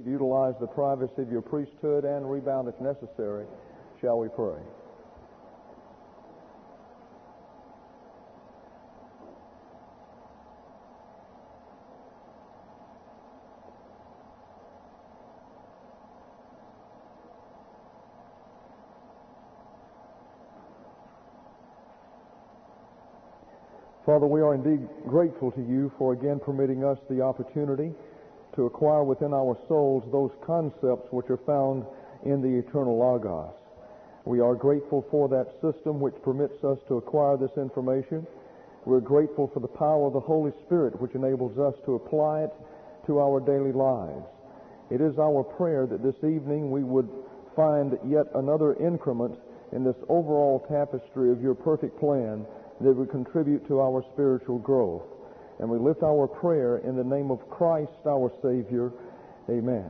to utilize the privacy of your priesthood and rebound if necessary. Shall we pray? Father, we are indeed grateful to you for again permitting us the opportunity to acquire within our souls those concepts which are found in the eternal Logos. We are grateful for that system which permits us to acquire this information. We're grateful for the power of the Holy Spirit which enables us to apply it to our daily lives. It is our prayer that this evening we would find yet another increment in this overall tapestry of your perfect plan that would contribute to our spiritual growth. And we lift our prayer in the name of Christ our Savior. Amen.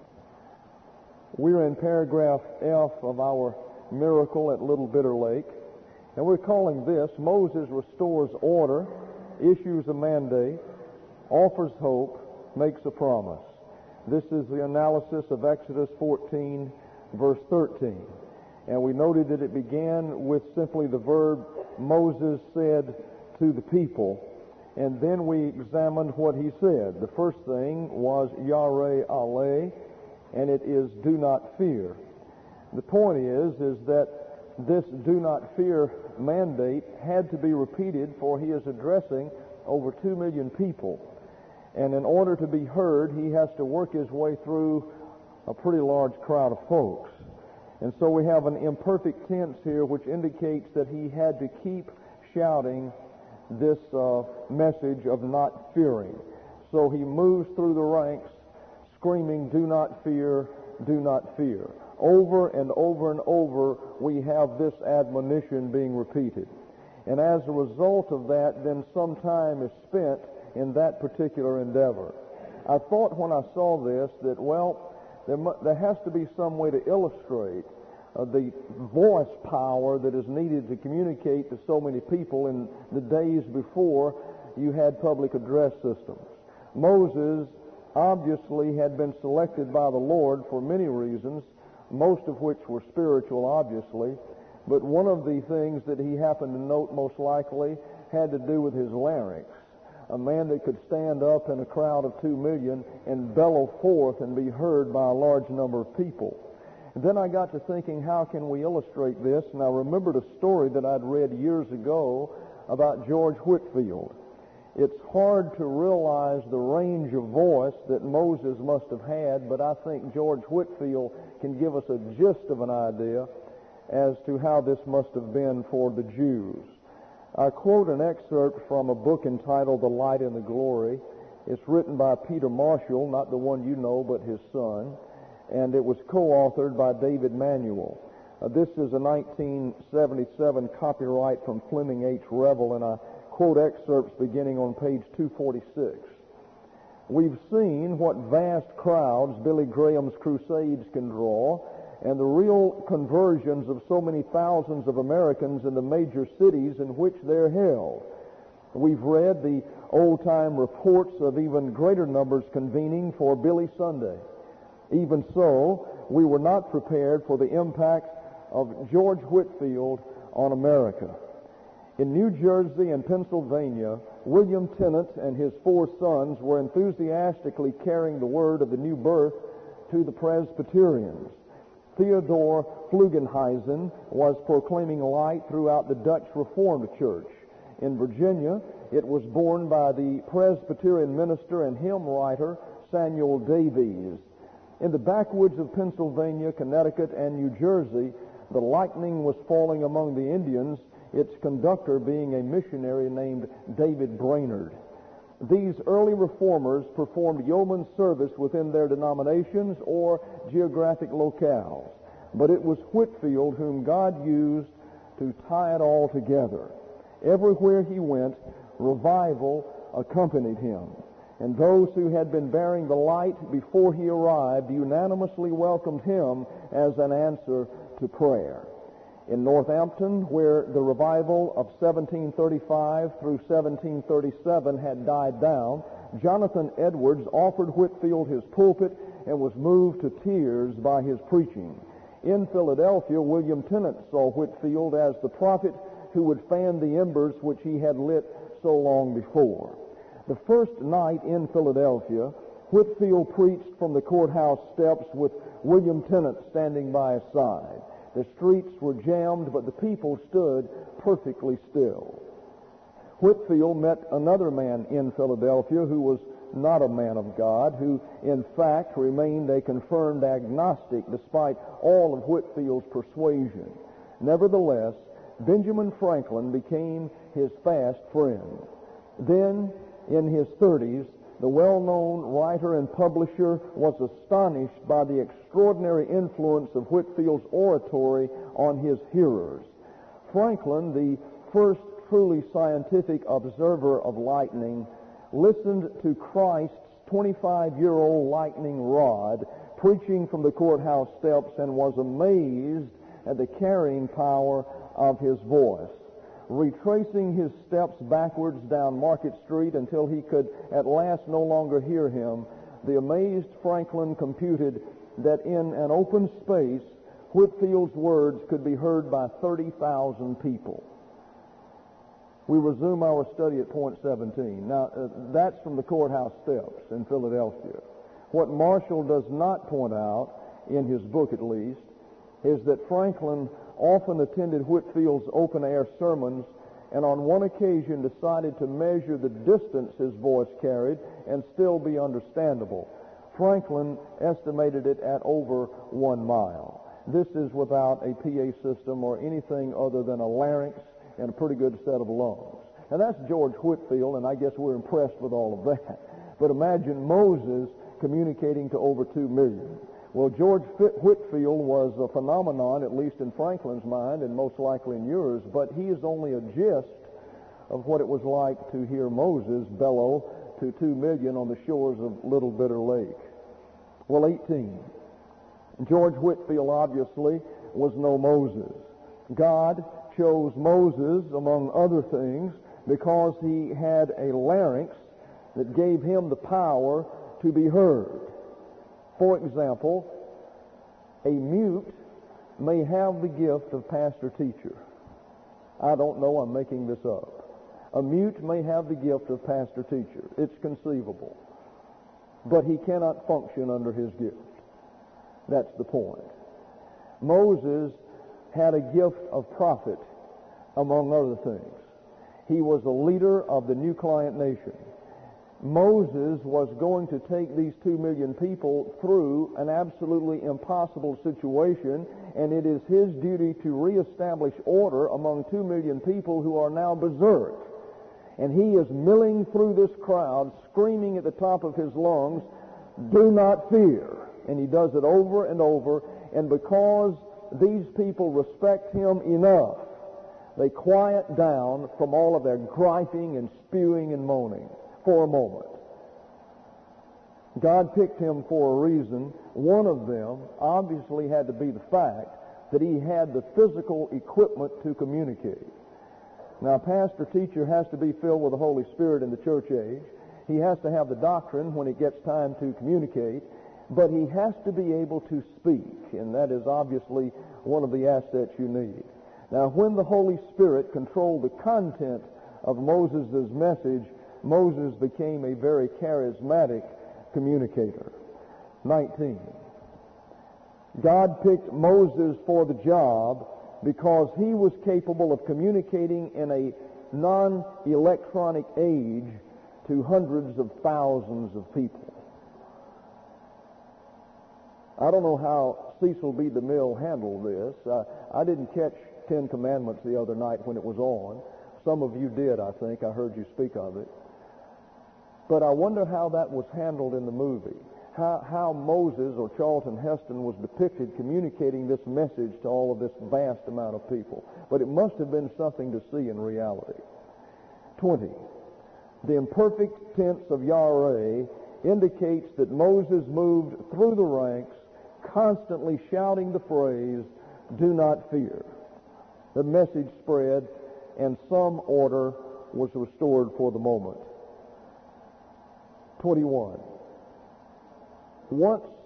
We're in paragraph F of our miracle at Little Bitter Lake, and we're calling this Moses Restores Order, Issues a Mandate, Offers Hope, Makes a Promise. This is the analysis of Exodus 14, verse 13. And we noted that it began with simply the verb Moses said to the people, and then we examined what he said. The first thing was Yare Ale, and it is do not fear. The point is that this do not fear mandate had to be repeated, for he is addressing over 2 million people. And in order to be heard, he has to work his way through a pretty large crowd of folks. And so we have an imperfect tense here which indicates that he had to keep shouting this message of not fearing. So he moves through the ranks screaming, do not fear, do not fear. Over and over and over we have this admonition being repeated. And as a result of that, then some time is spent in that particular endeavor. I thought when I saw this that, well, there has to be some way to illustrate the voice power that is needed to communicate to so many people in the days before you had public address systems. Moses obviously had been selected by the Lord for many reasons, most of which were spiritual, obviously, but one of the things that he happened to note most likely had to do with his larynx. A man that could stand up in a crowd of 2 million and bellow forth and be heard by a large number of people. And then I got to thinking, how can we illustrate this? And I remembered a story that I'd read years ago about George Whitefield. It's hard to realize the range of voice that Moses must have had, but I think George Whitefield can give us a gist of an idea as to how this must have been for the Jews. I quote an excerpt from a book entitled The Light and the Glory. It's written by Peter Marshall, not the one you know, but his son, and it was co-authored by David Manuel. This is a 1977 copyright from Fleming H. Revel, and I quote excerpts beginning on page 246. We've seen what vast crowds Billy Graham's crusades can draw, and the real conversions of so many thousands of Americans in the major cities in which they're held. We've read the old-time reports of even greater numbers convening for Billy Sunday. Even so, we were not prepared for the impact of George Whitefield on America. In New Jersey and Pennsylvania, William Tennant and his 4 sons were enthusiastically carrying the word of the new birth to the Presbyterians. Theodore Flugenheisen was proclaiming light throughout the Dutch Reformed Church. In Virginia, it was borne by the Presbyterian minister and hymn writer Samuel Davies. In the backwoods of Pennsylvania, Connecticut, and New Jersey, the lightning was falling among the Indians, its conductor being a missionary named David Brainerd. These early reformers performed yeoman service within their denominations or geographic locales, but it was Whitefield whom God used to tie it all together. Everywhere he went, revival accompanied him, and those who had been bearing the light before he arrived unanimously welcomed him as an answer to prayer. In Northampton, where the revival of 1735 through 1737 had died down, Jonathan Edwards offered Whitefield his pulpit and was moved to tears by his preaching. In Philadelphia, William Tennant saw Whitefield as the prophet who would fan the embers which he had lit so long before. The first night in Philadelphia, Whitefield preached from the courthouse steps with William Tennant standing by his side. The streets were jammed, but the people stood perfectly still. Whitefield met another man in Philadelphia who was not a man of God, who in fact remained a confirmed agnostic despite all of Whitefield's persuasion. Nevertheless, Benjamin Franklin became his fast friend. Then, in his 30s, the well-known writer and publisher was astonished by the extraordinary influence of Whitefield's oratory on his hearers. Franklin, the first truly scientific observer of lightning, listened to Christ's 25-year-old lightning rod preaching from the courthouse steps and was amazed at the carrying power of his voice. Retracing his steps backwards down Market Street until he could at last no longer hear him, the amazed Franklin computed that in an open space, Whitefield's words could be heard by 30,000 people. We resume our study at point 17. Now, that's from the courthouse steps in Philadelphia. What Marshall does not point out, in his book at least, is that Franklin often attended Whitefield's open-air sermons and on one occasion decided to measure the distance his voice carried and still be understandable. Franklin estimated it at over 1 mile. This is without a PA system or anything other than a larynx and a pretty good set of lungs. Now that's George Whitefield, and I guess we're impressed with all of that. But imagine Moses communicating to over 2 million. Well, George Whitefield was a phenomenon, at least in Franklin's mind, and most likely in yours, but he is only a gist of what it was like to hear Moses bellow to 2 million on the shores of Little Bitter Lake. Well, 18. George Whitefield obviously was no Moses. God chose Moses, among other things, because he had a larynx that gave him the power to be heard. For example, a mute may have the gift of pastor-teacher. I don't know, I'm making this up. A mute may have the gift of pastor-teacher. It's conceivable. But he cannot function under his gift. That's the point. Moses had a gift of prophet, among other things. He was a leader of the new client nation. Moses was going to take these 2 million people through an absolutely impossible situation, and it is his duty to reestablish order among 2 million people who are now berserk. And he is milling through this crowd, screaming at the top of his lungs, "Do not fear." And he does it over and over, and because these people respect him enough, they quiet down from all of their griping and spewing and moaning for a moment. God picked him for a reason. One of them obviously had to be the fact that he had the physical equipment to communicate. Now, a pastor-teacher has to be filled with the Holy Spirit in the church age. He has to have the doctrine when it gets time to communicate, but he has to be able to speak, and that is obviously one of the assets you need. Now, when the Holy Spirit controlled the content of Moses' message, Moses became a very charismatic communicator. 19. God picked Moses for the job because he was capable of communicating in a non-electronic age to hundreds of thousands of people. I don't know how Cecil B. DeMille handled this. I didn't catch 10 Commandments the other night when it was on. Some of you did, I think. I heard you speak of it. But I wonder how that was handled in the movie. How Moses or Charlton Heston was depicted communicating this message to all of this vast amount of people. But it must have been something to see in reality. 20. The imperfect tense of Yareh indicates that Moses moved through the ranks, constantly shouting the phrase, "Do not fear." The message spread, and some order was restored for the moment. 21. Once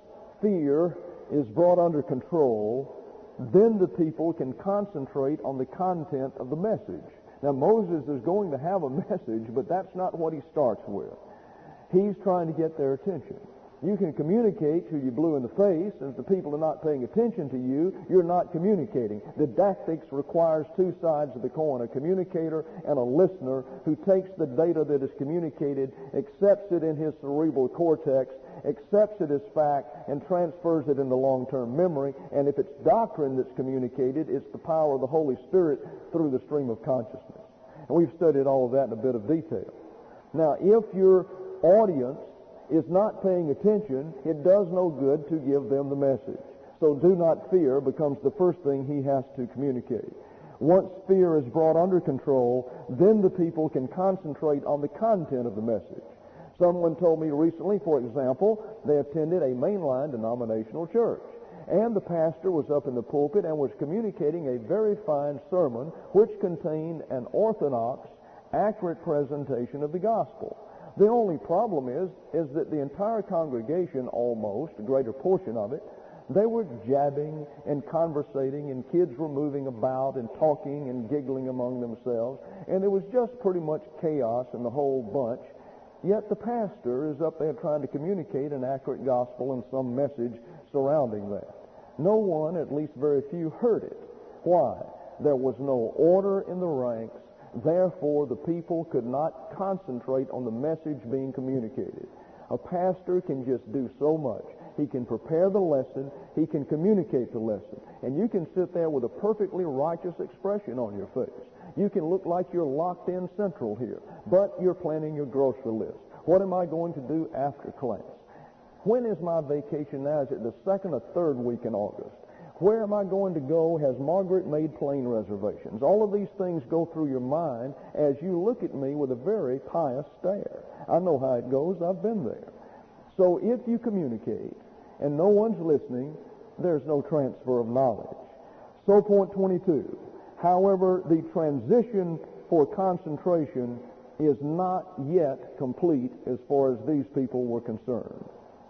fear is brought under control, then the people can concentrate on the content of the message. Now, Moses is going to have a message, but that's not what he starts with. He's trying to get their attention. You can communicate till you're blue in the face, and if the people are not paying attention to you, you're not communicating. Didactics requires two sides of the coin, a communicator and a listener who takes the data that is communicated, accepts it in his cerebral cortex, accepts it as fact, and transfers it into long-term memory. And if it's doctrine that's communicated, it's the power of the Holy Spirit through the stream of consciousness. And we've studied all of that in a bit of detail. Now, if your audience is not paying attention, it does no good to give them the message. So do not fear becomes the first thing he has to communicate. Once fear is brought under control, then the people can concentrate on the content of the message. Someone told me recently, for example, they attended a mainline denominational church, and the pastor was up in the pulpit and was communicating a very fine sermon which contained an orthodox, accurate presentation of the gospel. The only problem is that the entire congregation, almost, a greater portion of it, they were jabbing and conversating, and kids were moving about and talking and giggling among themselves, and there was just pretty much chaos in the whole bunch. Yet the pastor is up there trying to communicate an accurate gospel and some message surrounding that. No one, at least very few, heard it. Why? There was no order in the ranks. Therefore, the people could not concentrate on the message being communicated. A pastor can just do so much. He can prepare the lesson. He can communicate the lesson. And you can sit there with a perfectly righteous expression on your face. You can look like you're locked in central here, but you're planning your grocery list. What am I going to do after class? When is my vacation now? Is it the second or third week in August? Where am I going to go? Has Margaret made plane reservations? All of these things go through your mind as you look at me with a very pious stare. I know how it goes. I've been there. So if you communicate and no one's listening, there's no transfer of knowledge. So point 22. However, the transition for concentration is not yet complete as far as these people were concerned.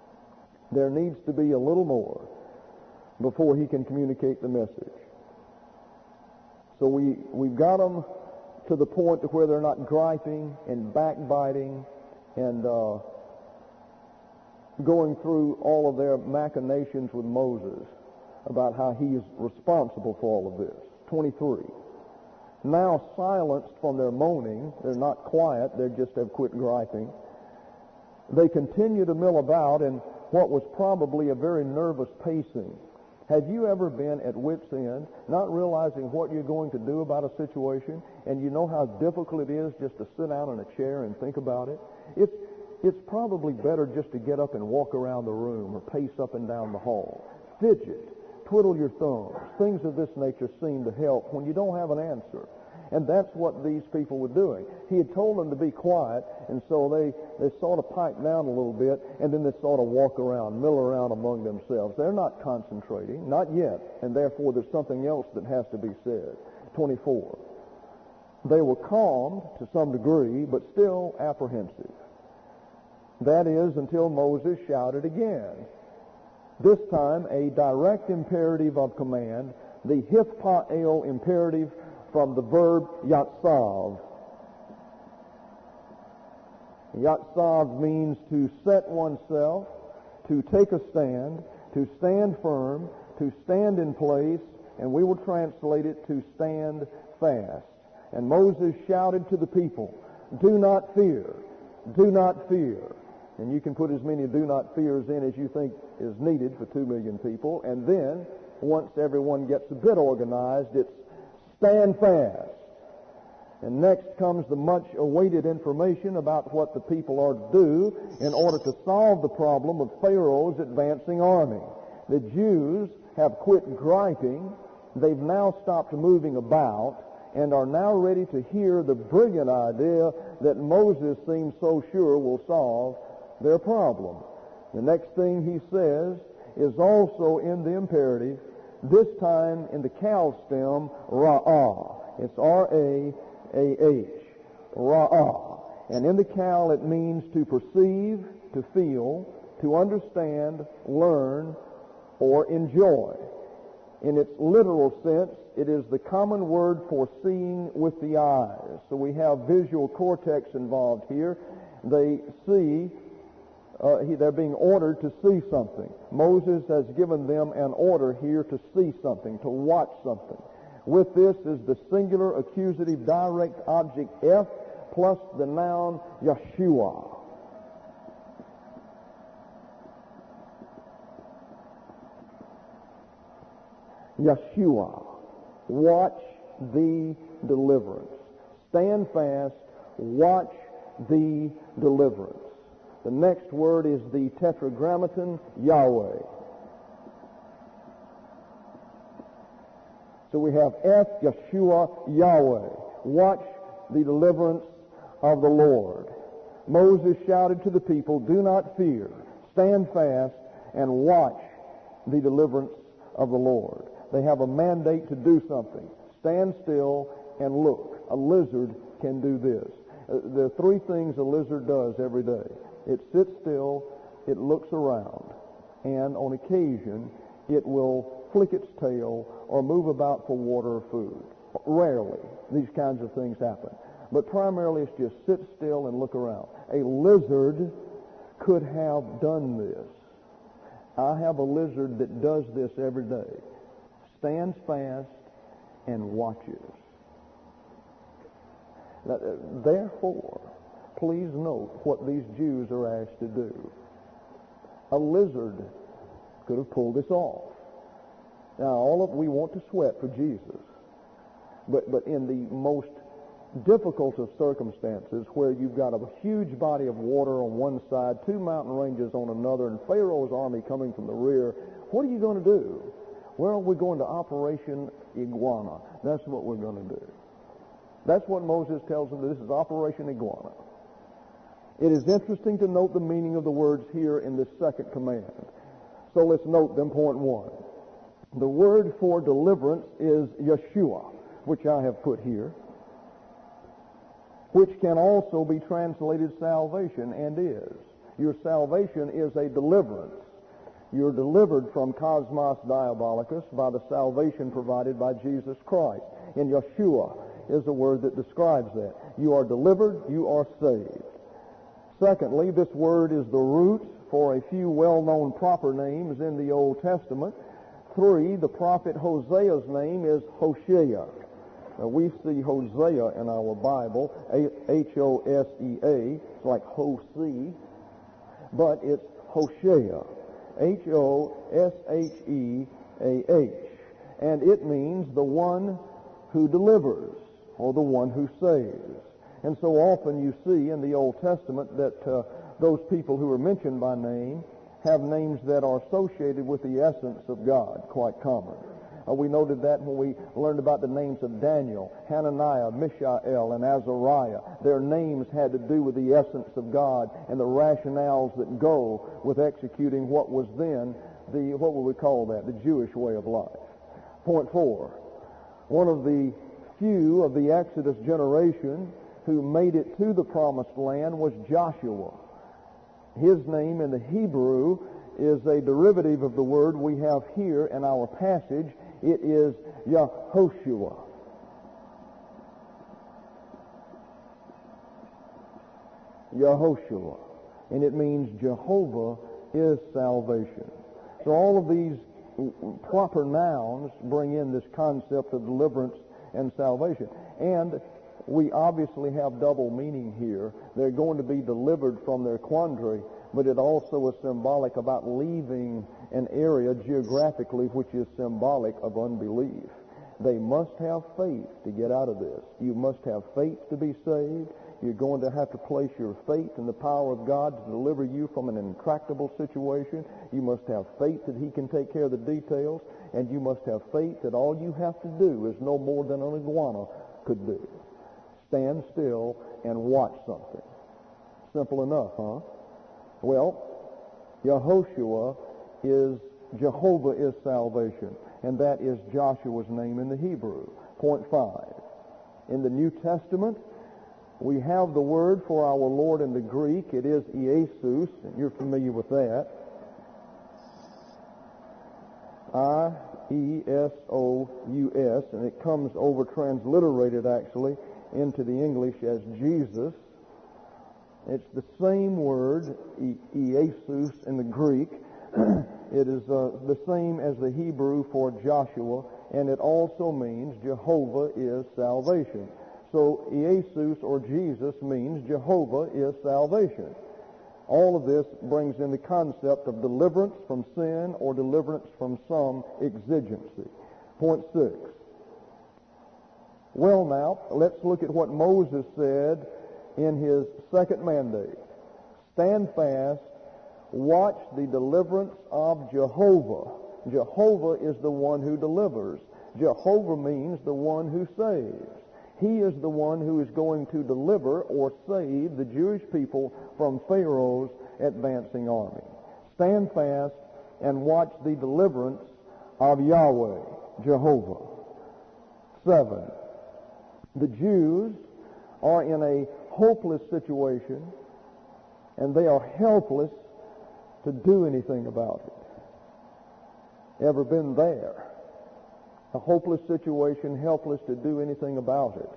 There needs to be a little more before he can communicate the message. So we've got them to the point to where they're not griping and backbiting and going through all of their machinations with Moses about how he is responsible for all of this. 23. Now silenced from their moaning, they're not quiet, they just have quit griping. They continue to mill about in what was probably a very nervous pacing. Have you ever been at wit's end, not realizing what you're going to do about a situation, and you know how difficult it is just to sit down in a chair and think about it? It's probably better just to get up and walk around the room or pace up and down the hall. Fidget, twiddle your thumbs. Things of this nature seem to help when you don't have an answer. And that's what these people were doing. He had told them to be quiet, and so they sort of pipe down a little bit, and then they sort of walk around, mill around among themselves. They're not concentrating, not yet, and therefore there's something else that has to be said. 24. They were calmed to some degree, but still apprehensive. That is, until Moses shouted again. This time, a direct imperative of command, the hifpael imperative from the verb yatsav. Yatsav means to set oneself, to take a stand, to stand firm, to stand in place, and we will translate it to stand fast. And Moses shouted to the people, do not fear, do not fear. And you can put as many do not fears in as you think is needed for 2 million people. And then, once everyone gets a bit organized, it's stand fast. And next comes the much awaited information about what the people are to do in order to solve the problem of Pharaoh's advancing army. The Jews have quit griping. They've now stopped moving about and are now ready to hear the brilliant idea that Moses seems so sure will solve their problem. The next thing he says is also in the imperative, this time in the Cal stem, ra'ah. It's R-A-A-H, ra'ah. And in the Cal it means to perceive, to feel, to understand, learn, or enjoy. In its literal sense, it is the common word for seeing with the eyes. So we have visual cortex involved here. They see, they're being ordered to see something. Moses has given them an order here to see something, to watch something. With this is the singular accusative direct object F plus the noun Yeshua. Yeshua, watch the deliverance. Stand fast, watch the deliverance. The next word is the tetragrammaton Yahweh. So we have F, Yeshua, Yahweh. Watch the deliverance of the Lord. Moses shouted to the people, do not fear, stand fast, and watch the deliverance of the Lord. They have a mandate to do something. Stand still and look. A lizard can do this. There are three things a lizard does every day. It sits still, it looks around, and on occasion it will flick its tail or move about for water or food. Rarely these kinds of things happen. But primarily it's just sit still and look around. A lizard could have done this. I have a lizard that does this every day. Stands fast and watches. Therefore, please note what these Jews are asked to do. A lizard could have pulled this off. Now, we want to sweat for Jesus, but in the most difficult of circumstances, where you've got a huge body of water on one side, two mountain ranges on another, and Pharaoh's army coming from the rear, what are you going to do? Well, we're going to Operation Iguana. That's what we're going to do. That's what Moses tells them. This is Operation Iguana. It is interesting to note the meaning of the words here in this second command. So let's note them. Point one. The word for deliverance is Yeshua, which I have put here, which can also be translated salvation, and is. Your salvation is a deliverance. You're delivered from cosmos diabolicus by the salvation provided by Jesus Christ. And Yeshua is a word that describes that. You are delivered, you are saved. Secondly, this word is the root for a few well-known proper names in the Old Testament. 3, the prophet Hosea's name is Hosea. Now, we see Hosea in our Bible, H-O-S-E-A. It's like Hosea, but it's Hosea. H-O-S-H-E-A-H. And it means the one who delivers, or the one who saves. And so often you see in the Old Testament that those people who are mentioned by name have names that are associated with the essence of God, quite common. We noted that when we learned about the names of Daniel, Hananiah, Mishael, and Azariah. Their names had to do with the essence of God and the rationales that go with executing what was then what would we call that? The Jewish way of life. Point 4. One of the few of the Exodus generation who made it to the Promised Land was Joshua. His name in the Hebrew is a derivative of the word we have here in our passage. It is Yehoshua. Yehoshua. And it means Jehovah is salvation. So all of these proper nouns bring in this concept of deliverance and salvation. And we obviously have double meaning here. They're going to be delivered from their quandary, but it also is symbolic about leaving an area geographically which is symbolic of unbelief. They must have faith to get out of this. You must have faith to be saved. You're going to have to place your faith in the power of God to deliver you from an intractable situation. You must have faith that He can take care of the details, and you must have faith that all you have to do is no more than an iguana could do. Stand still and watch something. Simple enough, huh? Well, Yehoshua is Jehovah is salvation, and that is Joshua's name in the Hebrew. Point 5. In the New Testament, We have the word for our Lord in the Greek. It is Iesus, and you're familiar with that. I-E-S-O-U-S, and it comes over transliterated actually into the English as Jesus. It's the same word, Iesus, in the Greek. It is the same as the Hebrew for Joshua, and it also means Jehovah is salvation. So Iesus, or Jesus, means Jehovah is salvation. All of this brings in the concept of deliverance from sin or deliverance from some exigency. Point 6. Well now, let's look at what Moses said in his second mandate. Stand fast, watch the deliverance of Jehovah. Jehovah is the one who delivers. Jehovah means the one who saves. He is the one who is going to deliver or save the Jewish people from Pharaoh's advancing army. Stand fast and watch the deliverance of Yahweh, Jehovah. 7. The Jews are in a hopeless situation, and they are helpless to do anything about it. Ever been there? A hopeless situation, helpless to do anything about it.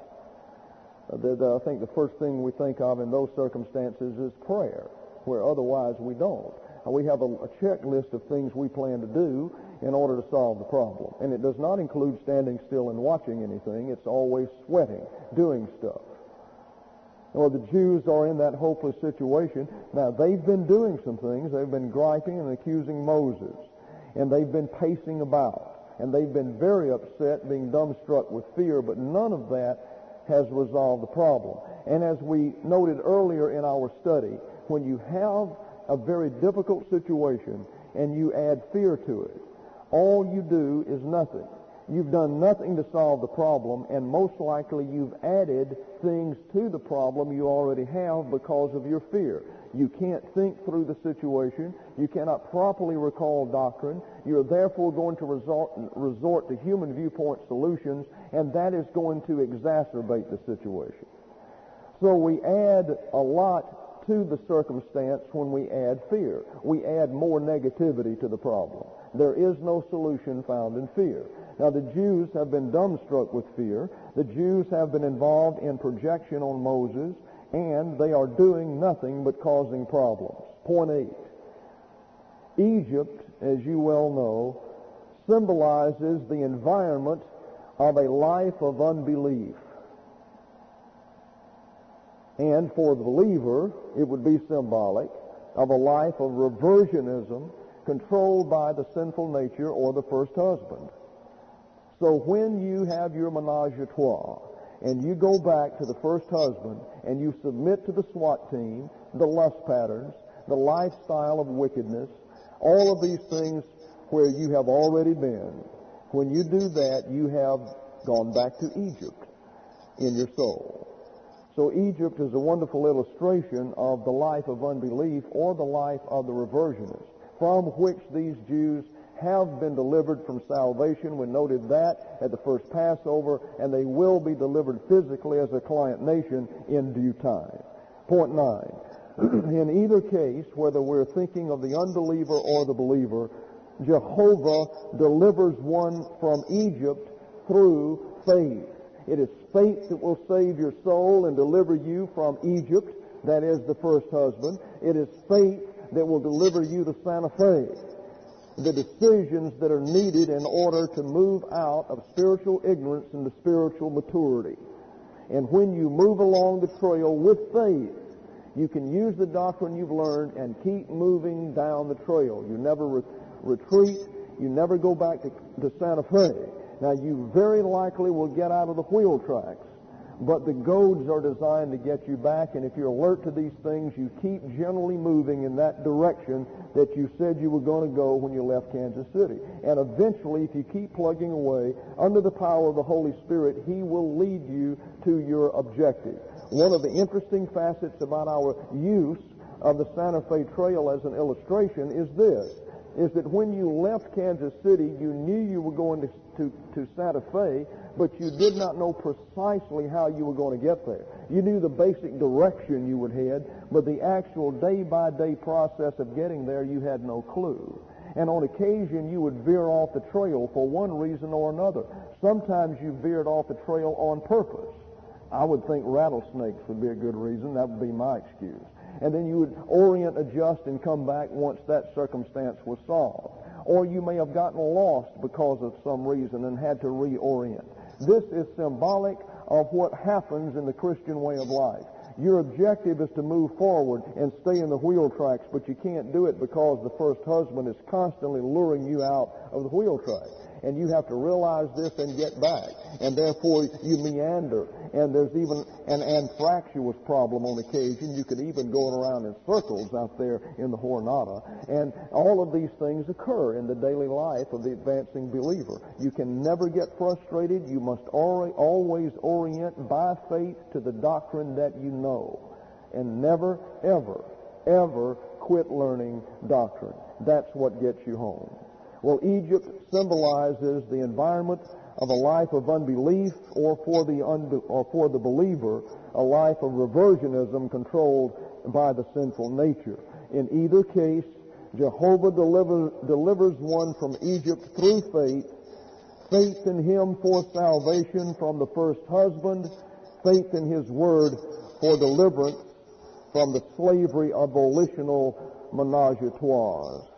I think the first thing we think of in those circumstances is prayer, where otherwise we don't. We have a checklist of things we plan to do in order to solve the problem. And it does not include standing still and watching anything. It's always sweating, doing stuff. Well, the Jews are in that hopeless situation. Now, they've been doing some things. They've been griping and accusing Moses. And they've been pacing about. And they've been very upset, being dumbstruck with fear, but none of that has resolved the problem. And as we noted earlier in our study, when you have a very difficult situation and you add fear to it, all you do is nothing. You've done nothing to solve the problem, and most likely you've added things to the problem you already have because of your fear. You can't think through the situation. You cannot properly recall doctrine. You're therefore going to resort to human viewpoint solutions, and that is going to exacerbate the situation. So we add a lot to the circumstance when we add fear. We add more negativity to the problem. There is no solution found in fear. Now, the Jews have been dumbstruck with fear. The Jews have been involved in projection on Moses, and they are doing nothing but causing problems. Point 8. Egypt, as you well know, symbolizes the environment of a life of unbelief. And for the believer, it would be symbolic of a life of reversionism controlled by the sinful nature or the first husband. So when you have your menage a trois and you go back to the first husband and you submit to the SWAT team, the lust patterns, the lifestyle of wickedness, all of these things where you have already been, when you do that, you have gone back to Egypt in your soul. So Egypt is a wonderful illustration of the life of unbelief or the life of the reversionist, from which these Jews have been delivered from salvation. We noted that at the first Passover, and they will be delivered physically as a client nation in due time. Point 9. In either case, whether we're thinking of the unbeliever or the believer, Jehovah delivers one from Egypt through faith. It is faith that will save your soul and deliver you from Egypt, that is the first husband. It is faith that will deliver you to Santa Fe. The decisions that are needed in order to move out of spiritual ignorance into spiritual maturity. And when you move along the trail with faith, you can use the doctrine you've learned and keep moving down the trail. You never retreat. You never go back to Santa Fe. Now, you very likely will get out of the wheel tracks, but the goads are designed to get you back, and if you're alert to these things, you keep generally moving in that direction that you said you were going to go when you left Kansas City. And eventually, if you keep plugging away, under the power of the Holy Spirit, He will lead you to your objective. One of the interesting facets about our use of the Santa Fe Trail as an illustration is this. is that when you left Kansas City, you knew you were going to Santa Fe, but you did not know precisely how you were going to get there. You knew the basic direction you would head, but the actual day-by-day process of getting there, you had no clue. And on occasion, you would veer off the trail for one reason or another. Sometimes you veered off the trail on purpose. I would think rattlesnakes would be a good reason. That would be my excuse. And then you would orient, adjust, and come back once that circumstance was solved. Or you may have gotten lost because of some reason and had to reorient. This is symbolic of what happens in the Christian way of life. Your objective is to move forward and stay in the wheel tracks, but you can't do it because the first husband is constantly luring you out of the wheel track. And you have to realize this and get back. And therefore you meander. And there's even an anfractuous problem on occasion. You could even go around in circles out there in the Jornada. And all of these things occur in the daily life of the advancing believer. You can never get frustrated. You must always orient by faith to the doctrine that you know. And never, ever, ever quit learning doctrine. That's what gets you home. Well, Egypt symbolizes the environment of a life of unbelief, or for the believer, a life of reversionism controlled by the sinful nature. In either case, Jehovah delivers one from Egypt through faith in Him for salvation from the first husband, faith in His Word for deliverance from the slavery of volitional menage-a-trois.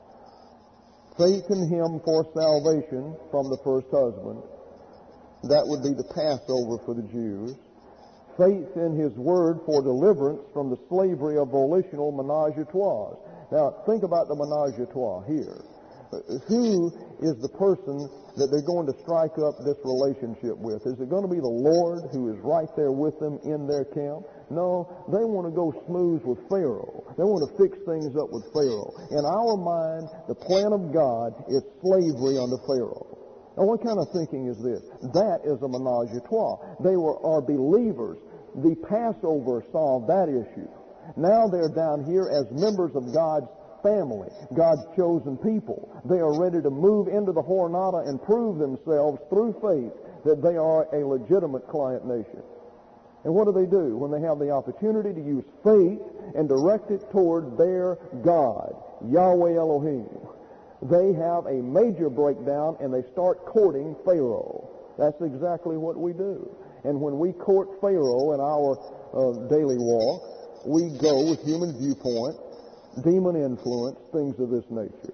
Faith in Him for salvation from the first husband. That would be the Passover for the Jews. Faith in His Word for deliverance from the slavery of volitional menage-a-trois. Now, think about the menage-a-trois here. Who is the person that they're going to strike up this relationship with? Is it going to be the Lord who is right there with them in their camp? No, they want to go smooth with Pharaoh. They want to fix things up with Pharaoh. In our mind, the plan of God is slavery under Pharaoh. Now, what kind of thinking is this? That is a menage-a-trois. They are believers. The Passover solved that issue. Now they're down here as members of God's family, God's chosen people. They are ready to move into the Jornada and prove themselves through faith that they are a legitimate client nation. And what do? When they have the opportunity to use faith and direct it toward their God, Yahweh Elohim, they have a major breakdown and they start courting Pharaoh. That's exactly what we do. And when we court Pharaoh in our daily walk, we go with human viewpoint, demon influence, things of this nature.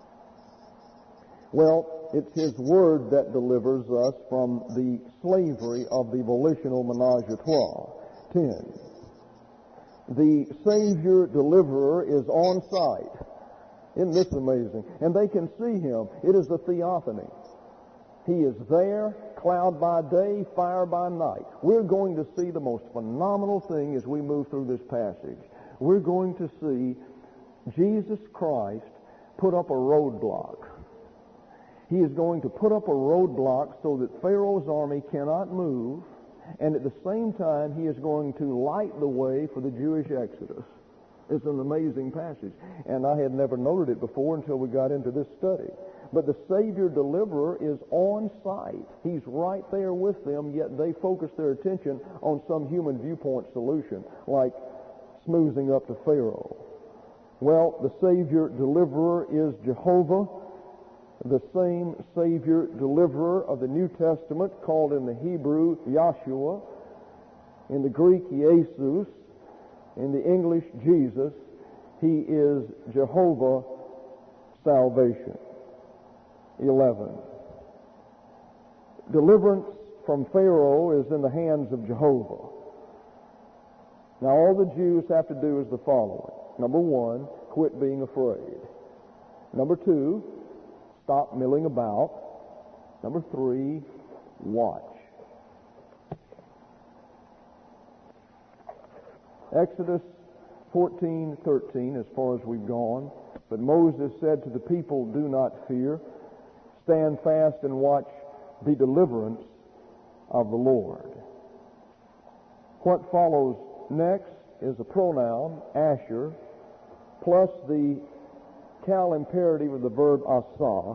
Well, it's His Word that delivers us from the slavery of the volitional menage-a-trois. 10. The Savior Deliverer is on site. Isn't this amazing? And they can see Him. It is a theophany. He is there, cloud by day, fire by night. We're going to see the most phenomenal thing as we move through this passage. We're going to see Jesus Christ put up a roadblock. He is going to put up a roadblock so that Pharaoh's army cannot move, and at the same time He is going to light the way for the Jewish exodus. It's an amazing passage, and I had never noted it before until we got into this study. But the Savior Deliverer is on site. He's right there with them, yet they focus their attention on some human viewpoint solution, like smoothing up to Pharaoh. Well, the Savior Deliverer is Jehovah, the same Savior Deliverer of the New Testament, called in the Hebrew Yahshua, in the Greek Jesus, in the English Jesus. He is Jehovah Salvation. 11. Deliverance from Pharaoh is in the hands of Jehovah. Now all the Jews have to do is the following. Number 1, quit being afraid. Number 2, stop milling about. Number 3, watch. Exodus 14:13, as far as we've gone. But Moses said to the people, do not fear. Stand fast and watch the deliverance of the Lord. What follows next is a pronoun, Asher, plus the Cal imperative of the verb asa.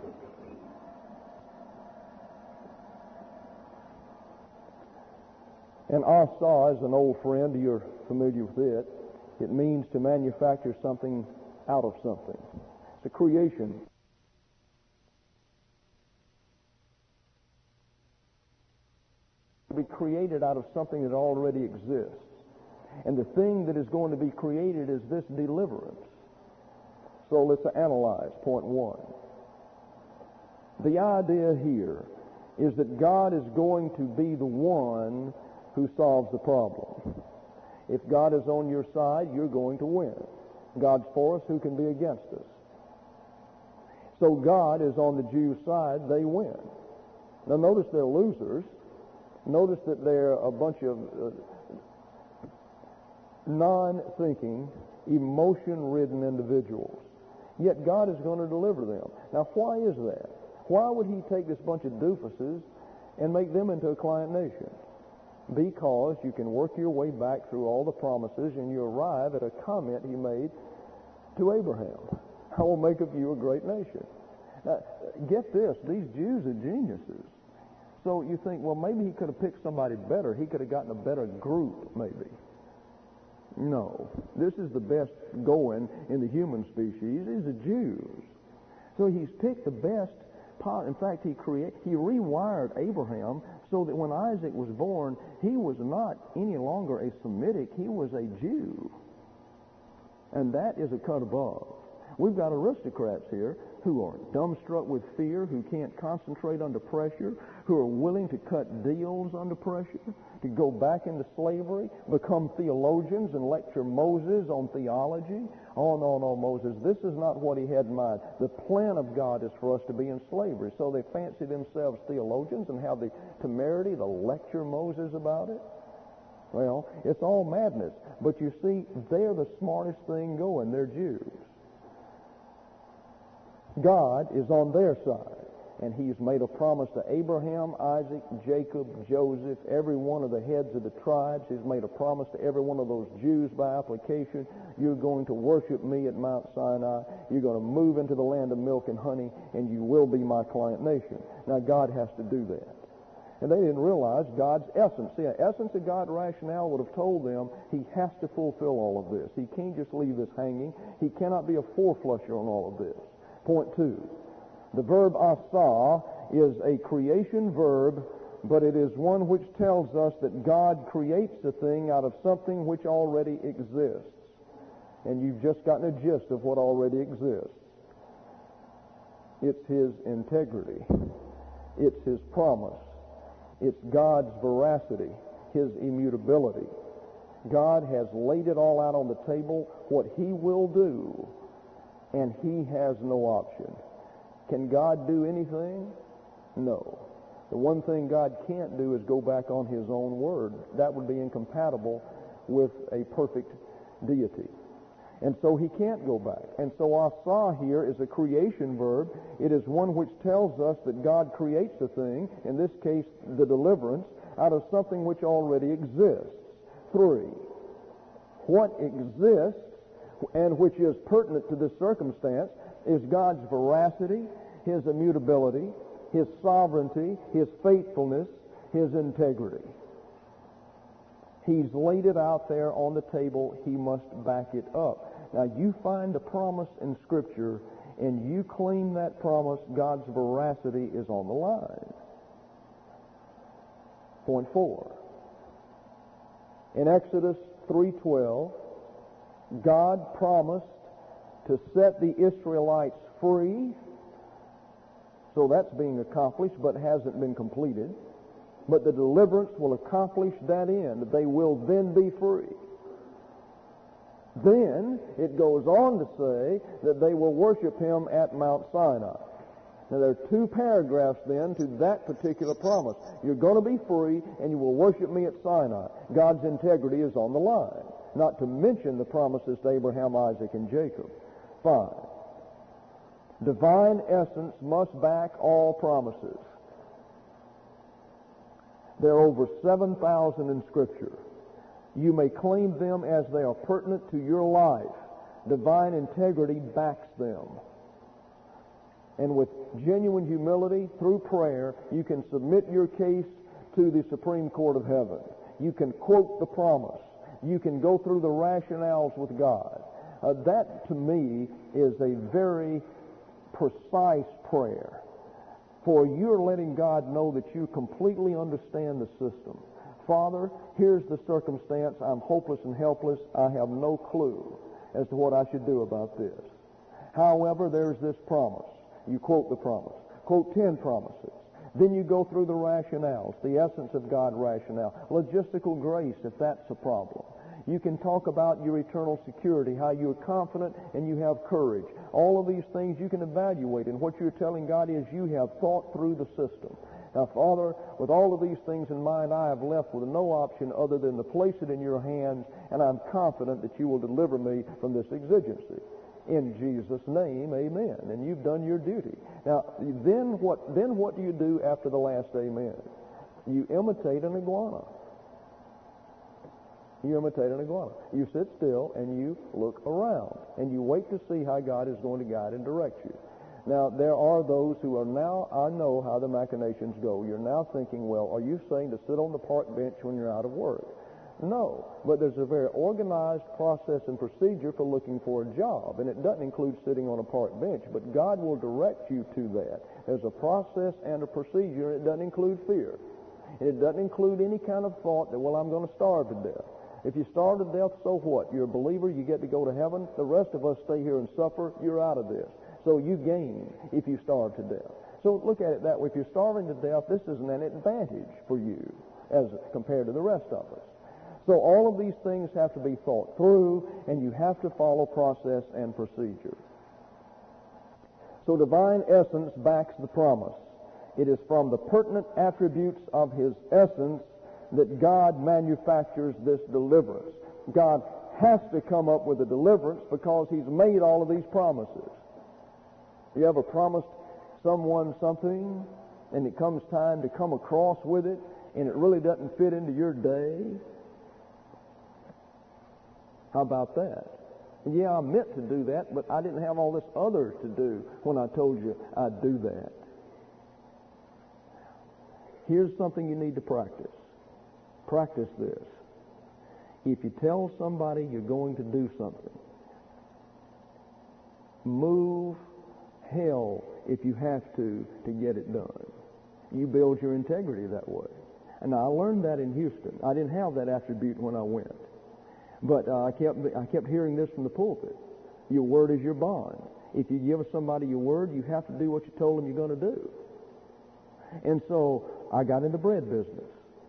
And asa is an old friend. You're familiar with it. It means to manufacture something out of something. It's a creation. To be created out of something that already exists. And the thing that is going to be created is this deliverance. So let's analyze point one. The idea here is that God is going to be the one who solves the problem. If God is on your side, you're going to win. God's for us, who can be against us? So God is on the Jews' side, they win. Now notice they're losers. Notice that they're a bunch of non-thinking, emotion-ridden individuals. Yet God is going to deliver them. Now why is that? Why would he take this bunch of doofuses and make them into a client nation? Because you can work your way back through all the promises and you arrive at a comment he made to Abraham. I will make of you a great nation. Now, get this, these Jews are geniuses. So you think, well, maybe he could have picked somebody better. He could have gotten a better group, maybe. No. This is the best going in the human species is the Jews. So he's picked the best part. In fact, he rewired Abraham so that when Isaac was born, he was not any longer a Semitic, he was a Jew. And that is a cut above. We've got aristocrats here who are dumbstruck with fear, who can't concentrate under pressure, who are willing to cut deals under pressure, to go back into slavery, become theologians and lecture Moses on theology. Oh, no, Moses, this is not what he had in mind. The plan of God is for us to be in slavery. So they fancy themselves theologians and have the temerity to lecture Moses about it. Well, it's all madness. But you see, they're the smartest thing going. They're Jews. God is on their side, and he's made a promise to Abraham, Isaac, Jacob, Joseph, every one of the heads of the tribes. He's made a promise to every one of those Jews by application. You're going to worship me at Mount Sinai. You're going to move into the land of milk and honey, and you will be my client nation. Now, God has to do that. And they didn't realize God's essence. See, the essence of God's rationale would have told them he has to fulfill all of this. He can't just leave this hanging. He cannot be a four-flusher on all of this. Point two, the verb asa is a creation verb, but it is one which tells us that God creates a thing out of something which already exists. And you've just gotten a gist of what already exists. It's his integrity. It's his promise. It's God's veracity, his immutability. God has laid it all out on the table, what he will do, and he has no option. Can God do anything? No. The one thing God can't do is go back on his own word. That would be incompatible with a perfect deity. And so he can't go back. And so asa here is a creation verb. It is one which tells us that God creates a thing, in this case the deliverance, out of something which already exists. 3. What exists and which is pertinent to this circumstance is God's veracity, his immutability, his sovereignty, his faithfulness, his integrity. He's laid it out there on the table. He must back it up. Now, you find a promise in Scripture, and you claim that promise, God's veracity is on the line. Point 4. In Exodus 3:12, God promised to set the Israelites free. So that's being accomplished, but hasn't been completed. But the deliverance will accomplish that end. They will then be free. Then it goes on to say that they will worship him at Mount Sinai. Now there are 2 paragraphs then to that particular promise. You're going to be free and you will worship me at Sinai. God's integrity is on the line. Not to mention the promises to Abraham, Isaac, and Jacob. 5. Divine essence must back all promises. There are over 7,000 in Scripture. You may claim them as they are pertinent to your life. Divine integrity backs them. And with genuine humility, through prayer, you can submit your case to the Supreme Court of Heaven. You can quote the promise. You can go through the rationales with God. That, to me, is a very precise prayer. For you're letting God know that you completely understand the system. Father, here's the circumstance. I'm hopeless and helpless. I have no clue as to what I should do about this. However, there's this promise. You quote the promise. Quote 10 promises. Then you go through the rationales, the essence of God rationale. Logistical grace, if that's a problem. You can talk about your eternal security, how you're confident and you have courage. All of these things you can evaluate, and what you're telling God is you have thought through the system. Now, Father, with all of these things in mind, I have left with no option other than to place it in your hands, and I'm confident that you will deliver me from this exigency. In Jesus' name, amen. And you've done your duty. Now, then what do you do after the last amen? You imitate an iguana. You imitate an iguana. You sit still and you look around, and you wait to see how God is going to guide and direct you. Now, there are those who are now, I know how the machinations go. You're now thinking, well, are you saying to sit on the park bench when you're out of work? No, but there's a very organized process and procedure for looking for a job, and it doesn't include sitting on a park bench, but God will direct you to that. There's a process and a procedure, and it doesn't include fear. And it doesn't include any kind of thought that, well, I'm going to starve to death. If you starve to death, so what? You're a believer, you get to go to heaven. The rest of us stay here and suffer. You're out of this. So you gain if you starve to death. So look at it that way. If you're starving to death, this isn't an advantage for you as compared to the rest of us. So all of these things have to be thought through, and you have to follow process and procedure. So divine essence backs the promise. It is from the pertinent attributes of his essence that God manufactures this deliverance. God has to come up with a deliverance because he's made all of these promises. You ever promised someone something, and it comes time to come across with it, and it really doesn't fit into your day? How about that? Yeah, I meant to do that, but I didn't have all this other to do when I told you I'd do that. Here's something you need to practice. Practice this. If you tell somebody you're going to do something, move hell if you have to get it done. You build your integrity that way. And I learned that in Houston. I didn't have that attribute when I went. But I kept hearing this from the pulpit. Your word is your bond. If you give somebody your word, you have to do what you told them you're going to do. And so I got in the bread business.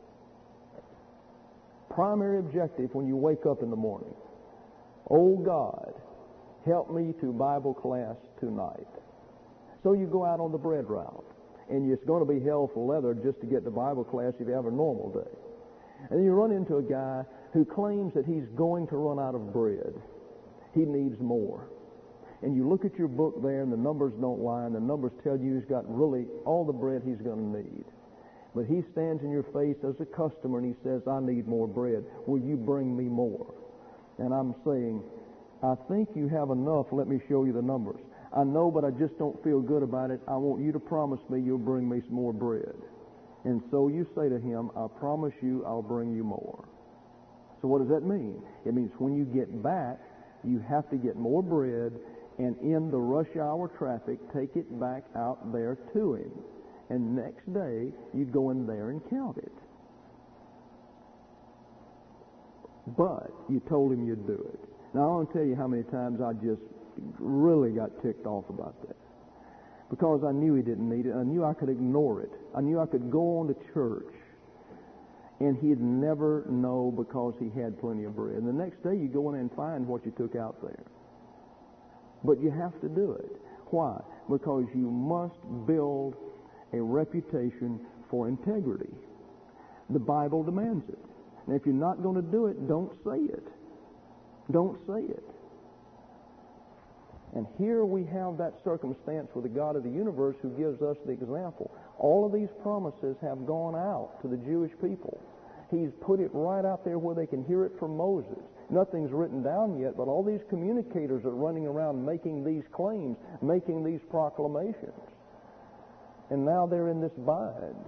Primary objective when you wake up in the morning, oh God, help me to Bible class tonight. So you go out on the bread route, and it's going to be hell for leather just to get to Bible class if you have a normal day. And then you run into a guy who claims that he's going to run out of bread. He needs more. And you look at your book there, and the numbers don't lie, and the numbers tell you he's got really all the bread he's going to need. But he stands in your face as a customer, and he says, I need more bread. Will you bring me more? And I'm saying, I think you have enough. Let me show you the numbers. I know, but I just don't feel good about it. I want you to promise me you'll bring me some more bread. And so you say to him, I promise you I'll bring you more. So what does that mean? It means when you get back, you have to get more bread, and in the rush hour traffic, take it back out there to him. And next day, you go in there and count it. But you told him you'd do it. Now, I want to tell you how many times I just really got ticked off about that. Because I knew he didn't need it. I knew I could ignore it. I knew I could go on to church, and he'd never know because he had plenty of bread. And the next day, you go in and find what you took out there. But you have to do it. Why? Because you must build a reputation for integrity. The Bible demands it. And if you're not going to do it, don't say it. Don't say it. And here we have that circumstance with the God of the universe who gives us the example. All of these promises have gone out to the Jewish people. He's put it right out there where they can hear it from Moses. nothing's written down yet, but all these communicators are running around making these claims, making these proclamations. And now they're in this bind.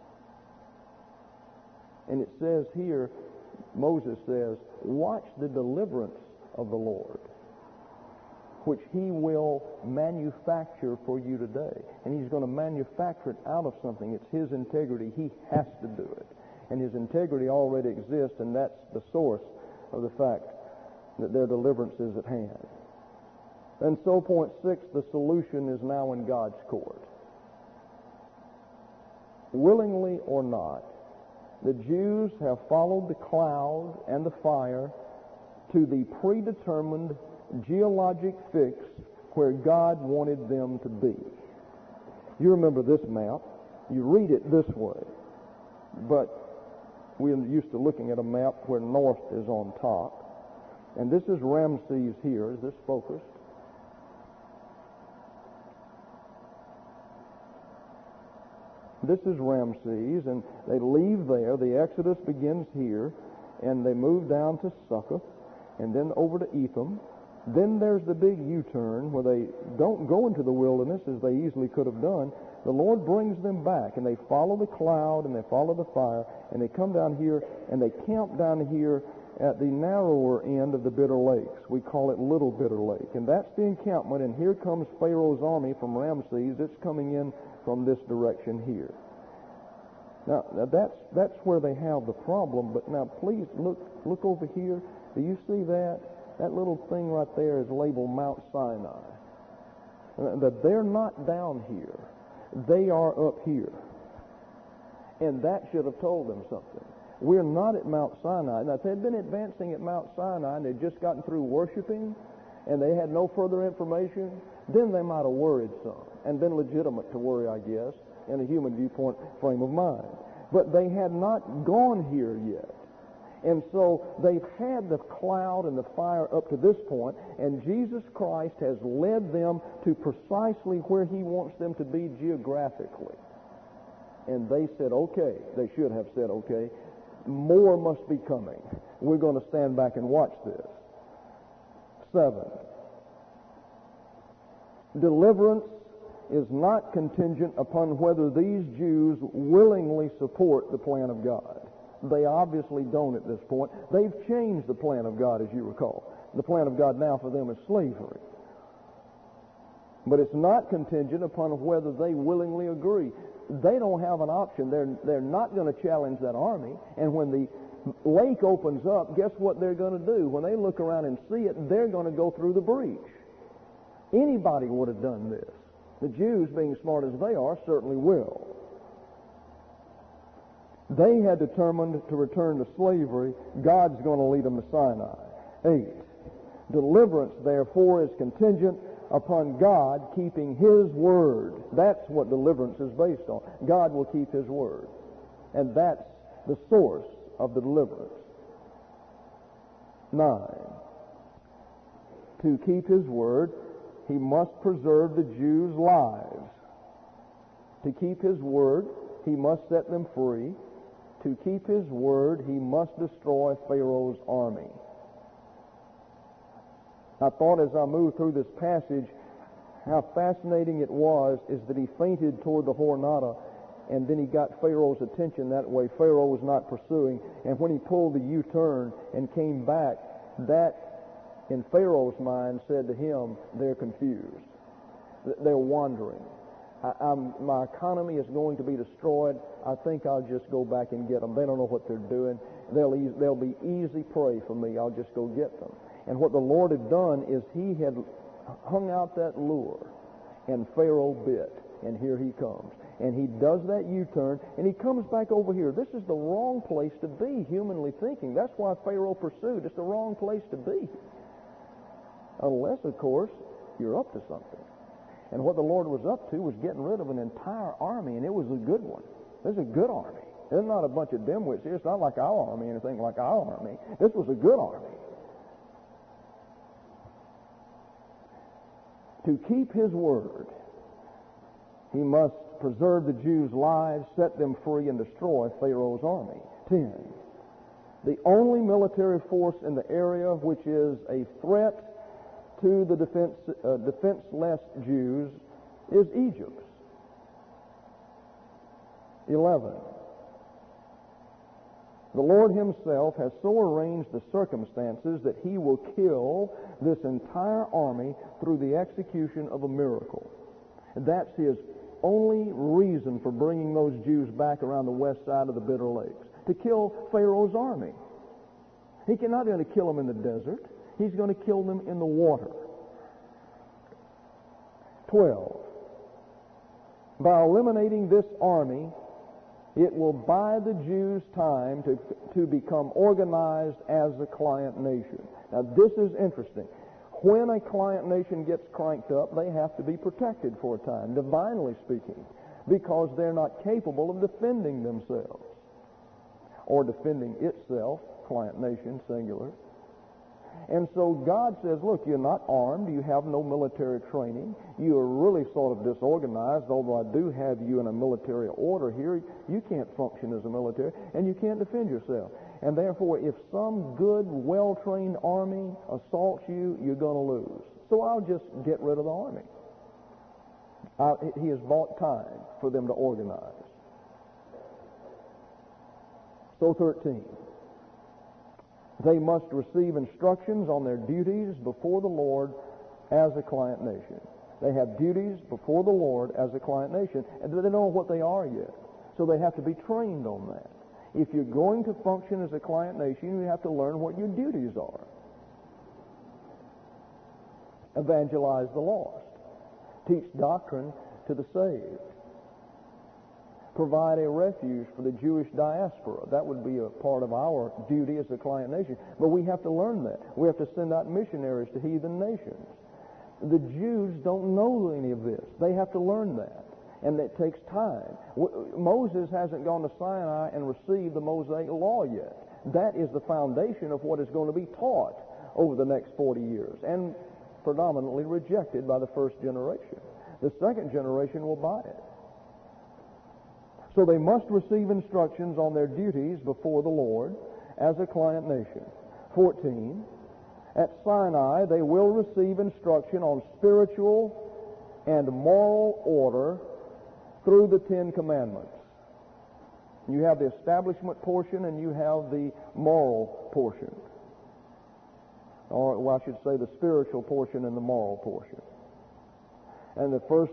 And it says here, Moses says, watch the deliverance of the Lord, which he will manufacture for you today. And he's going to manufacture it out of something. It's his integrity. He has to do it. And his integrity already exists, and that's the source of the fact that their deliverance is at hand. And so, point 6, the solution is now in God's court. Willingly or not, the Jews have followed the cloud and the fire to the predetermined geologic fix where God wanted them to be. You remember this map. You read it this way. But we're used to looking at a map where north is on top. And this is Ramses here. Is this focused? This is Ramses, and they leave there. The Exodus begins here, and they move down to Succoth, and then over to Etham. Then there's the big U-turn where they don't go into the wilderness as they easily could have done. The Lord brings them back, and they follow the cloud, and they follow the fire, and they come down here, and they camp down here at the narrower end of the Bitter Lakes. We call it Little Bitter Lake. And that's the encampment, and here comes Pharaoh's army from Ramses. It's coming in from this direction here. Now that's where they have the problem, but now please look over here. Do you see that? That little thing right there is labeled Mount Sinai. That they're not down here. They are up here. And that should have told them something. We're not at Mount Sinai. Now, if they'd been advancing at Mount Sinai and they'd just gotten through worshiping and they had no further information, then they might have worried some and been legitimate to worry, I guess, in a human viewpoint frame of mind. But they had not gone here yet. And so they've had the cloud and the fire up to this point, and Jesus Christ has led them to precisely where he wants them to be geographically. And they said, okay, they should have said, okay, more must be coming. We're going to stand back and watch this. 7. Deliverance is not contingent upon whether these Jews willingly support the plan of God. They obviously don't at this point. They've changed the plan of God, as you recall. The plan of God now for them is slavery. But it's not contingent upon whether they willingly agree. They don't have an option. They're not going to challenge that army. And when the lake opens up, guess what they're going to do? When they look around and see it, they're going to go through the breach. Anybody would have done this. The Jews, being smart as they are, certainly will. They had determined to return to slavery. God's going to lead them to Sinai. 8. Deliverance, therefore, is contingent upon God keeping his word. That's what deliverance is based on. God will keep his word. And that's the source of the deliverance. 9. To keep his word, he must preserve the Jews' lives. To keep his word, he must set them free. To keep his word, he must destroy Pharaoh's army. I thought as I moved through this passage how fascinating it was is that he feinted toward the Hornada, and then he got Pharaoh's attention that way. Pharaoh was not pursuing, and when he pulled the U-turn and came back, that in Pharaoh's mind said to him, they're confused. They're wandering. My economy is going to be destroyed. I think I'll just go back and get them. They don't know what they're doing. They'll be easy prey for me. I'll just go get them. And what the Lord had done is he had hung out that lure, and Pharaoh bit, and here he comes. And he does that U-turn, and he comes back over here. This is the wrong place to be, humanly thinking. That's why Pharaoh pursued. It's the wrong place to be. Unless, of course, you're up to something. And what the Lord was up to was getting rid of an entire army, and it was a good one. This is a good army. It's not a bunch of dimwits here. It's not like our army, anything like our army. This was a good army. To keep his word, he must preserve the Jews' lives, set them free, and destroy Pharaoh's army. 10. The only military force in the area which is a threat to the defenseless Jews is Egypt. 11. The Lord himself has so arranged the circumstances that he will kill this entire army through the execution of a miracle. And that's his only reason for bringing those Jews back around the west side of the Bitter Lakes, to kill Pharaoh's army. He's not going to kill them in the desert. He's going to kill them in the water. 12. By eliminating this army, it will buy the Jews time to become organized as a client nation. Now, this is interesting. When a client nation gets cranked up, they have to be protected for a time, divinely speaking, because they're not capable of defending themselves or defending itself, client nation, singular. And so God says, look, you're not armed, you have no military training, you are really sort of disorganized, although I do have you in a military order here, you can't function as a military, and you can't defend yourself. And therefore, if some good, well-trained army assaults you, you're going to lose. So I'll just get rid of the army. He has bought time for them to organize. So 13. They must receive instructions on their duties before the Lord as a client nation. They have duties before the Lord as a client nation, and they don't know what they are yet. So they have to be trained on that. If you're going to function as a client nation, you have to learn what your duties are. Evangelize the lost. Teach doctrine to the saved. Provide a refuge for the Jewish diaspora. That would be a part of our duty as a client nation. But we have to learn that. We have to send out missionaries to heathen nations. The Jews don't know any of this. They have to learn that. And it takes time. Moses hasn't gone to Sinai and received the Mosaic law yet. That is the foundation of what is going to be taught over the next 40 years, and predominantly rejected by the first generation. The second generation will buy it. So they must receive instructions on their duties before the Lord as a client nation. 14. At Sinai, they will receive instruction on spiritual and moral order through the Ten Commandments. You have the establishment portion and you have the moral portion. Or, well, I should say the spiritual portion and the moral portion. And the first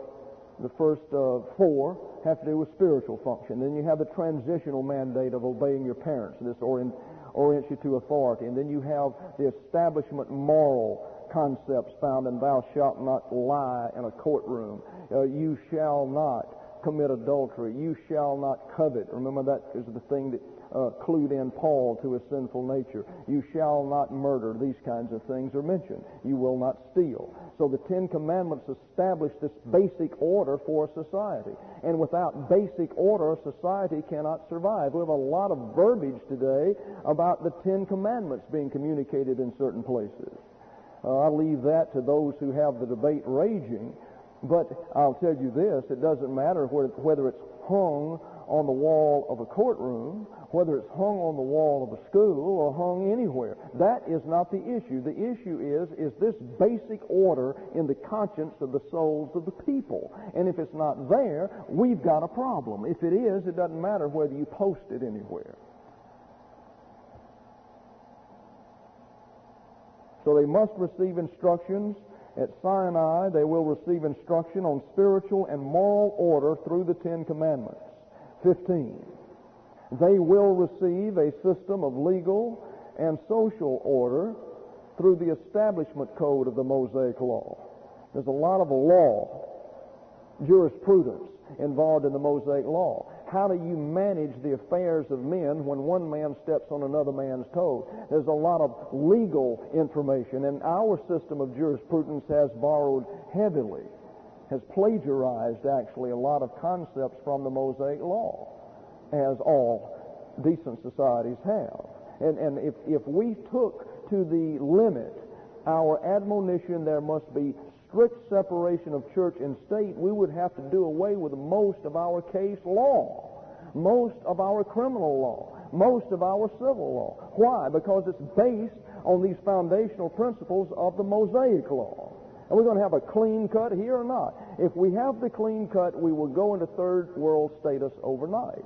four have to do with spiritual function. Then you have the transitional mandate of obeying your parents. This orients you to authority. And then you have the establishment moral concepts found in thou shalt not lie in a courtroom. You shall not commit adultery. You shall not covet. Remember, that is the thing that clued in Paul to his sinful nature. You shall not murder. These kinds of things are mentioned. You will not steal. So the Ten Commandments establish this basic order for a society. And without basic order, a society cannot survive. We have a lot of verbiage today about the Ten Commandments being communicated in certain places. I'll leave that to those who have the debate raging. But I'll tell you this, it doesn't matter whether it's hung on the wall of a courtroom, whether it's hung on the wall of a school or hung anywhere. That is not the issue. The issue is this basic order in the conscience of the souls of the people. And if it's not there, we've got a problem. If it is, it doesn't matter whether you post it anywhere. So they must receive instructions. At Sinai, they will receive instruction on spiritual and moral order through the Ten Commandments. 15. They will receive a system of legal and social order through the establishment code of the Mosaic Law. There's a lot of law, jurisprudence involved in the Mosaic Law. How do you manage the affairs of men when one man steps on another man's toes? There's a lot of legal information, and our system of jurisprudence has borrowed heavily, has plagiarized actually a lot of concepts from the Mosaic Law, as all decent societies have. And if we took to the limit our admonition there must be strict separation of church and state, we would have to do away with most of our case law, most of our criminal law, most of our civil law. Why? Because it's based on these foundational principles of the Mosaic law. Are we going to have a clean cut here or not? If we have the clean cut, we will go into third world status overnight.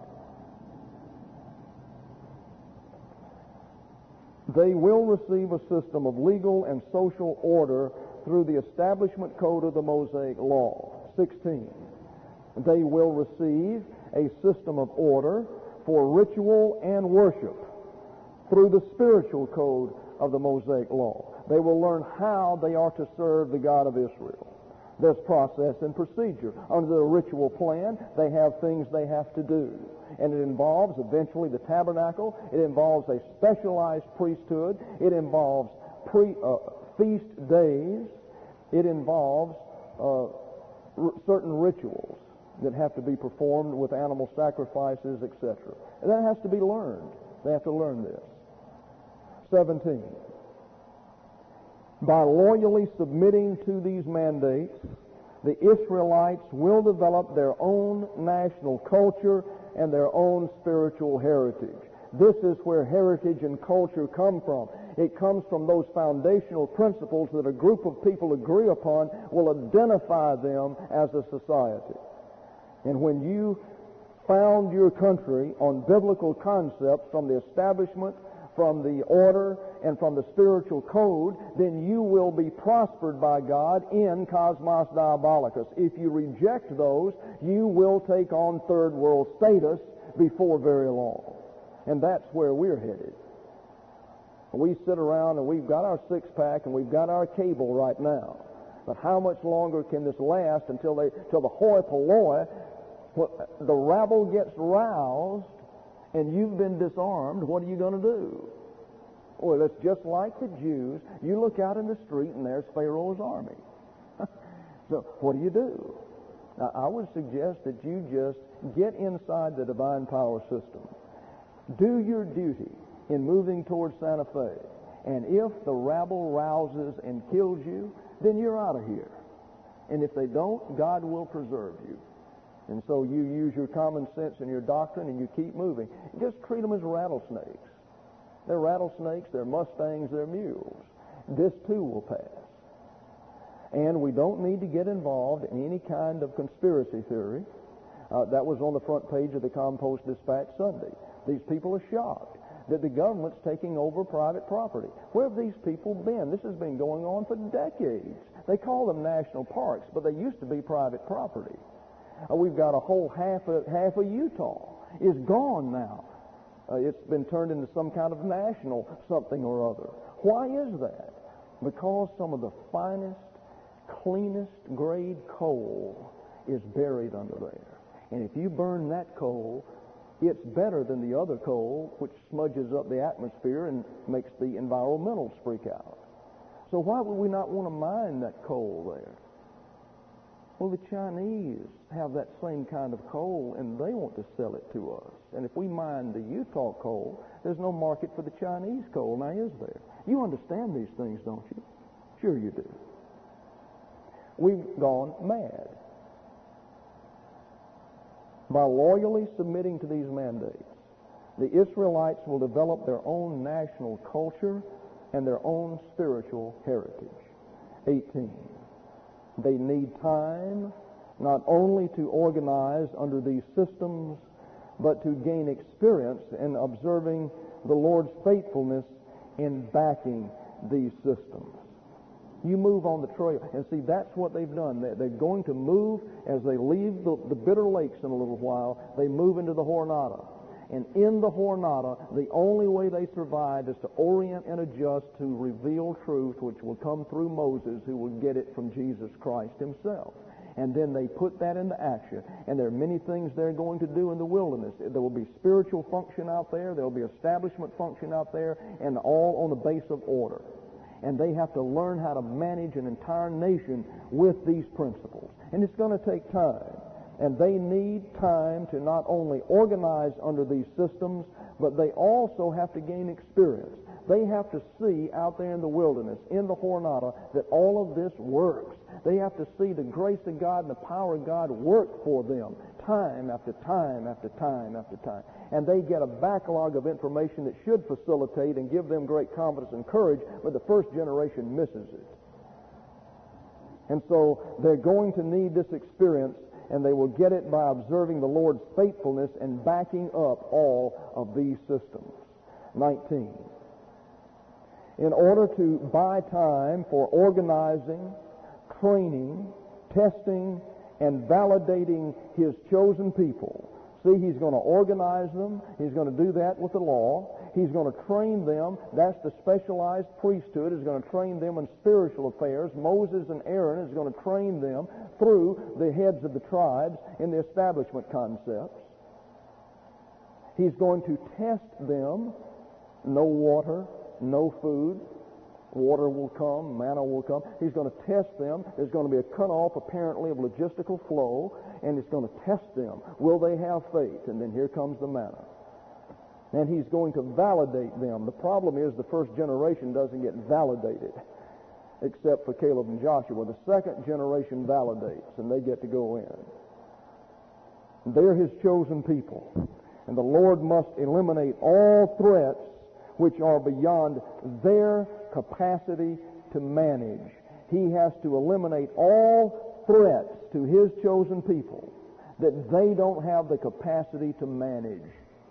They will receive a system of legal and social order through the establishment code of the Mosaic law. 16. They will receive a system of order for ritual and worship through the spiritual code of the Mosaic law. They will learn how they are to serve the God of Israel. There's process and procedure. Under the ritual plan, they have things they have to do. And it involves eventually the tabernacle. It involves a specialized priesthood. It involves feast days. It involves certain rituals that have to be performed with animal sacrifices, etc. And that has to be learned. They have to learn this. 17. By loyally submitting to these mandates, the Israelites will develop their own national culture and their own spiritual heritage. This is where heritage and culture come from. It comes from those foundational principles that a group of people agree upon will identify them as a society. And when you found your country on biblical concepts from the establishment, from the order, and from the spiritual code, then you will be prospered by God in Cosmos Diabolicus. If you reject those, you will take on third world status before very long. And that's where we're headed. We sit around and we've got our six-pack and we've got our cable right now. But how much longer can this last until the hoi polloi, the rabble gets roused and you've been disarmed? What are you going to do? Well, it's just like the Jews. You look out in the street and there's Pharaoh's army. So what do? Now, I would suggest that you just get inside the divine power system. Do your duty in moving towards Santa Fe. And if the rabble rouses and kills you, then you're out of here. And if they don't, God will preserve you. And so you use your common sense and your doctrine and you keep moving. Just treat them as rattlesnakes. They're rattlesnakes, they're mustangs, they're mules. This too will pass. And we don't need to get involved in any kind of conspiracy theory. That was on the front page of the Compost Dispatch Sunday. These people are shocked that the government's taking over private property. Where have these people been? This has been going on for decades. They call them national parks, but they used to be private property. We've got a whole half of Utah is gone now. It's been turned into some kind of national something or other. Why is that? Because some of the finest, cleanest grade coal is buried under there. And if you burn that coal, it's better than the other coal, which smudges up the atmosphere and makes the environmentals freak out. So why would we not want to mine that coal there? Well, the Chinese have that same kind of coal, and they want to sell it to us. And if we mine the Utah coal, there's no market for the Chinese coal, now is there? You understand these things, don't you? Sure you do. We've gone mad. By loyally submitting to these mandates, the Israelites will develop their own national culture and their own spiritual heritage. 18. They need time not only to organize under these systems, but to gain experience in observing the Lord's faithfulness in backing these systems. You move on the trail. And see, that's what they've done. They're going to move as they leave the Bitter Lakes in a little while. They move into the Jornada. And in the Jornada, the only way they survive is to orient and adjust to reveal truth, which will come through Moses, who will get it from Jesus Christ himself. And then they put that into action. And there are many things they're going to do in the wilderness. There will be spiritual function out there. There will be establishment function out there, and all on the base of order. And they have to learn how to manage an entire nation with these principles. And it's going to take time. And they need time to not only organize under these systems, but they also have to gain experience. They have to see out there in the wilderness, in the Jornada, that all of this works. They have to see the grace of God and the power of God work for them time after time after time after time. And they get a backlog of information that should facilitate and give them great confidence and courage, but the first generation misses it. And so they're going to need this experience, and they will get it by observing the Lord's faithfulness and backing up all of these systems. 19. In order to buy time for organizing, training, testing, and validating His chosen people. See, He's going to organize them. He's going to do that with the law. He's going to train them. That's the specialized priesthood. He's going to train them in spiritual affairs. Moses and Aaron is going to train them through the heads of the tribes in the establishment concepts. He's going to test them. No water, no food. Water will come, manna will come. He's going to test them. There's going to be a cutoff, apparently, of logistical flow, and He's going to test them. Will they have faith? And then here comes the manna. And He's going to validate them. The problem is the first generation doesn't get validated, except for Caleb and Joshua. The second generation validates, and they get to go in. They're His chosen people. And the Lord must eliminate all threats which are beyond their capacity to manage. He has to eliminate all threats to His chosen people that they don't have the capacity to manage.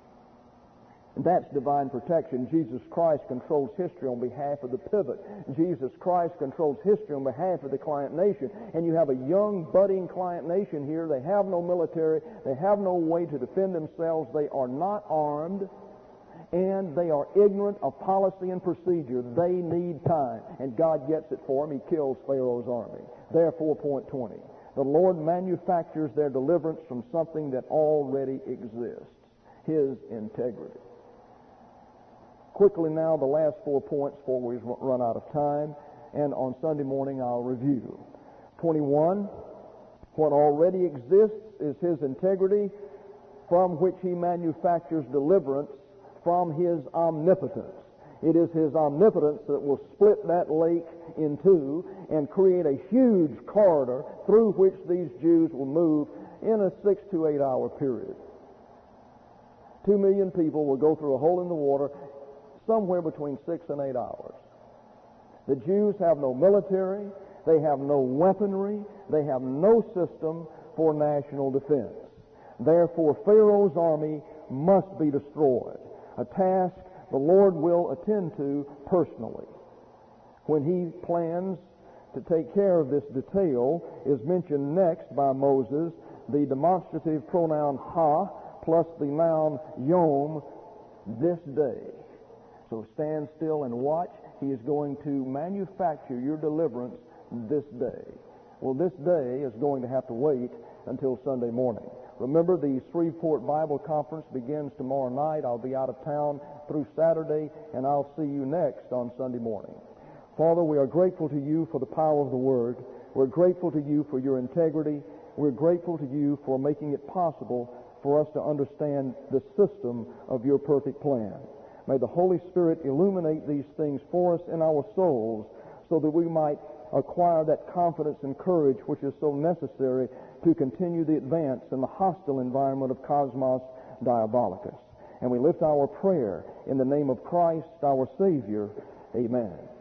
And that's divine protection. Jesus Christ controls history on behalf of the pivot. Jesus Christ controls history on behalf of the client nation. And you have a young, budding client nation here. They have no military. They have no way to defend themselves. They are not armed. And they are ignorant of policy and procedure. They need time. And God gets it for them. He kills Pharaoh's army. Therefore, point 20. The Lord manufactures their deliverance from something that already exists. His integrity. Quickly now, the last 4 points before we run out of time. And on Sunday morning, I'll review. 21. What already exists is His integrity, from which He manufactures deliverance from His omnipotence. It is His omnipotence that will split that lake in two and create a huge corridor through which these Jews will move in a 6 to 8 hour period. 2 million people will go through a hole in the water somewhere between 6 and 8 hours. The Jews have no military, they have no weaponry, they have no system for national defense. Therefore, Pharaoh's army must be destroyed. A task the Lord will attend to personally. When He plans to take care of this detail is mentioned next by Moses, the demonstrative pronoun ha plus the noun yom, this day. So stand still and watch. He is going to manufacture your deliverance this day. Well, this day is going to have to wait until Sunday morning. Remember, the Shreveport Bible Conference begins tomorrow night. I'll be out of town through Saturday, and I'll see you next on Sunday morning. Father, we are grateful to You for the power of the Word. We're grateful to You for Your integrity. We're grateful to You for making it possible for us to understand the system of Your perfect plan. May the Holy Spirit illuminate these things for us in our souls so that we might acquire that confidence and courage which is so necessary to continue the advance in the hostile environment of Cosmos Diabolicus. And we lift our prayer in the name of Christ, our Savior. Amen.